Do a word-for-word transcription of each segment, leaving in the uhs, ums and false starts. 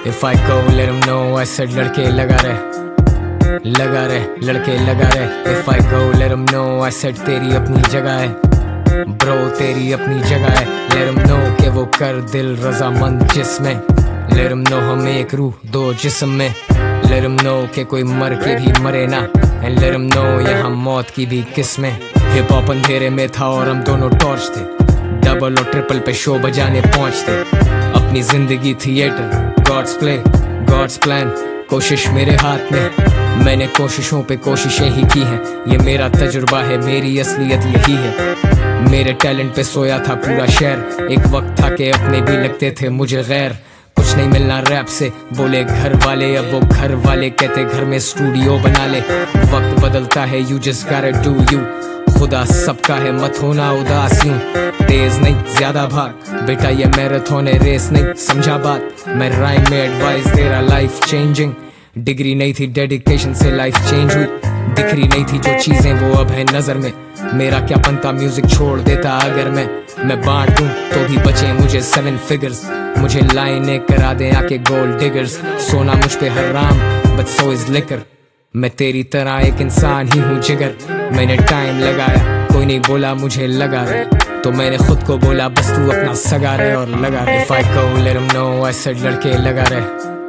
If I go, let him know I said लड़के लगा रहे, लगा रहे, लड़के लगा रहे. If I go, let him know I said तेरी अपनी जगह है, bro तेरी अपनी जगह है. Let him know कि वो कर दिल रजामंद जिसमें. Let him know हम एक रूह दो जिस्म में. Let him know कि कोई मर के भी मरे ना. And let him know यहाँ मौत की भी किस्में. हिप हॉप अंधेरे में था और हम दोनों टॉर्च थे, डबल और ट्रिपल पे शो बजाने पहुंचते. अपनी जिंदगी theatre, God's play, God's plan, कोशिश मेरे हाथ में. मैंने कोशिशों पे कोशिशें ही की हैं. ये मेरा तजुर्बा है, मेरी असलियत यही है. मेरे टैलेंट पे सोया था पूरा शहर. एक वक्त था कि अपने भी लगते थे मुझे गैर. कुछ नहीं मिलना रैप से बोले घर वाले. अब वो घर वाले कहते घर में स्टूडियो बना ले. वक्त बदलता है, you just gotta do you. खुदा सबका है, मत होना उदास यूं. तेज नहीं ज्यादा भाग बेटा, ये मैराथन है रेस नहीं, समझा बात. मैं राइम में एडवाइस दे रहा, लाइफ चेंजिंग. डिग्री नहीं थी डेडिकेशन से लाइफ चेंज हुई. दिखरी नहीं थी जो चीजें वो अब है नजर में. मेरा क्या बनता म्यूजिक छोड़ देता अगर मैं मैं बांट दूं तो भी बचे मुझे सेवन फिगर्स. मुझे लाइनें करा दे आके गोल्ड डिगर्स. सोना मुझ पे हराम बट सो इज लिकर. मैं तेरी तरह एक इंसान ही हूँ जिगर. मैंने टाइम लगाया, कोई नहीं बोला मुझे लगा रहे, तो मैंने खुद को बोला बस तू अपना सगा रहे और लगा रहे. If I go, let him know I said लड़के लगा रहे,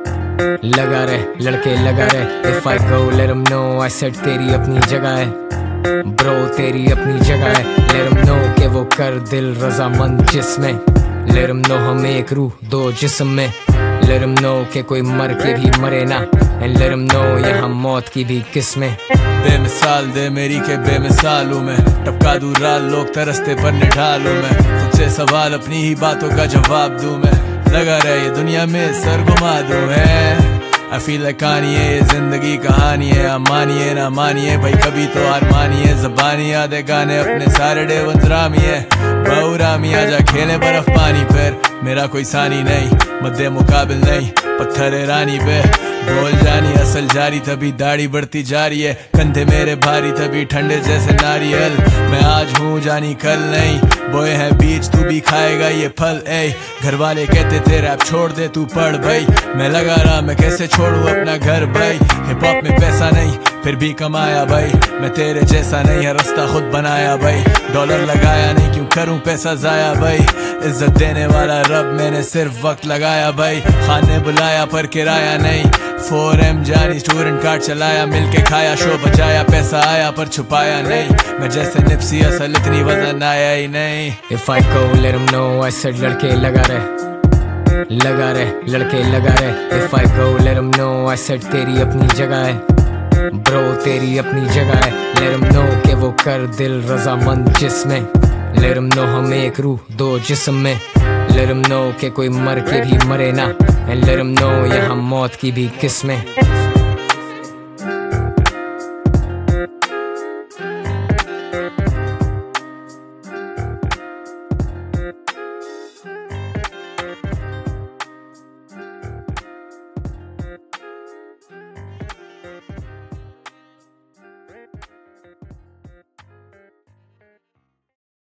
लगा रहे, लड़के लगा रहे. If I go, let him know I said तेरी अपनी जगह है, bro तेरी अपनी जगह है. Let him know कि वो कर दिल रजामंद जिसमें. Let him know हम एक रूह दो जिस्म में. Let him know कि कोई मर के भी मरे ना. And let him know यहाँ मौत की भी किस्में. बेमिसाल दे मेरी के बेमिसाल हूँ मैं. टपका दूर राल लोग तरसते पर निढालूं मैं. खुद से सवाल अपनी ही बातों का जवाब दूं मैं. लगा रहे ये दुनिया में सर घुमा दूं है. I feel like Kanye, ये जिंदगी कहानी है. आप मानिए ना मानिए भाई कभी तो हार मानिए. ज़बानी आधे गाने अपने सारे डे वंतरामी है. बहु रामी आजा खेले बर्फ पानी पर. मेरा कोई सानी नहीं, मद्दे मुकाबिल नहीं, पत्थर है रानी पे. बोल जानी असल जारी, तभी दाढ़ी बढ़ती जा रही है. कंधे मेरे भारी तभी ठंडे जैसे नारियल. मैं आज हूँ जानी कल नहीं, बोए हैं बीच तू भी खाएगा ये फल. ए घर वाले कहते थे रैप छोड़ दे तू पढ़ भाई. मैं लगा रहा मैं कैसे छोड़ूं अपना घर भाई. हिप हॉप में पैसा नहीं फिर भी कमाया भाई. मैं तेरे जैसा नहीं है रास्ता खुद बनाया भाई. डॉलर लगाया नहीं क्यों करूं पैसा जाया भाई. इज्जत देने वाला रब मैंने सिर्फ वक्त लगाया भाई. खाने बुलाया पर किराया नहीं. फोर एम जानी स्टूडेंट कार्ड चलाया, मिलके खाया शो बचाया. पैसा आया पर छुपाया नहीं. मैं जैसे निप्सी असल इतनी वजन आया ही नहीं. If I go, let him know I said लड़के लगा रहे, लगा रहे, लड़के लगा रहे. If I go, let him know I said तेरी अपनी जगह है, bro तेरी अपनी जगह है. Let him know कि वो कर दिल रजामंद जिसमें. Let him know हम एक रूह दो जिस्म में. Let him know कि कोई मर के भी मरे ना. And let him know यहाँ मौत की भी किस्में.